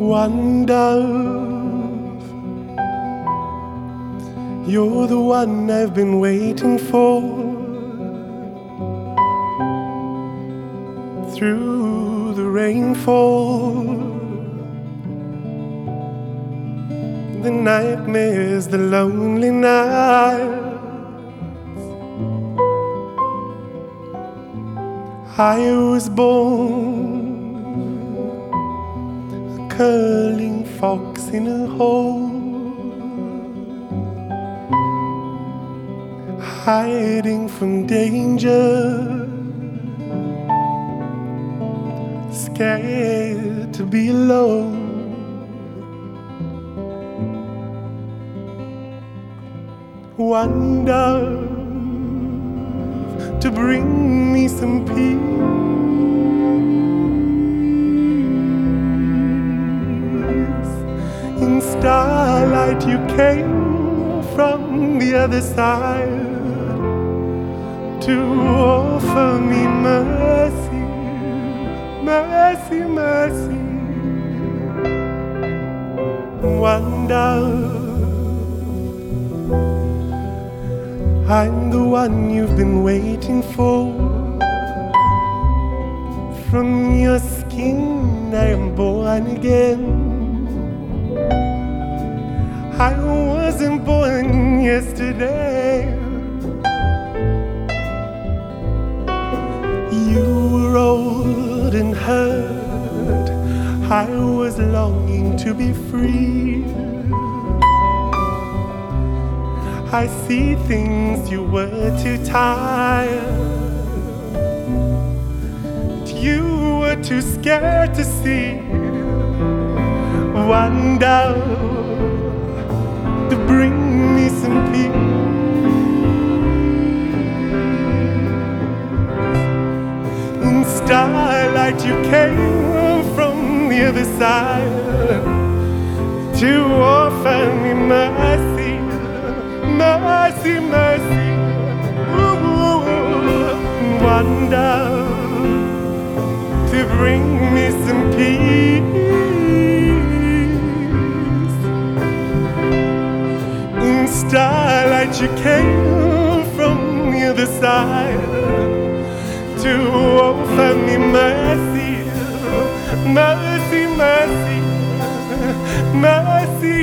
One dove, you're the one I've been waiting for. Through the rainfall, the nightmares, the lonely nights, I was born a curling fox in a hole, hiding from danger, scared to be alone. One dove to bring me some peace. In starlight you came from the other side to offer me mercy, mercy, mercy. One dove, I'm the one you've been waiting for. From your skin I am born again. I wasn't born yesterday. You were old and hurt. I was longing to be free. I see things you were too tired, you were too scared to see. One dove to bring me some peace. In starlight you came from the other side to offer me mercy, mercy, mercy. Ooh, one dove to bring me some peace. In starlight you came from the other side to offer me mercy, mercy, mercy, mercy.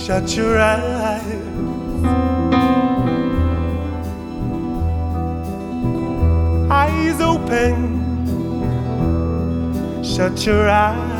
Shut your eyes. Eyes open. Shut your eyes.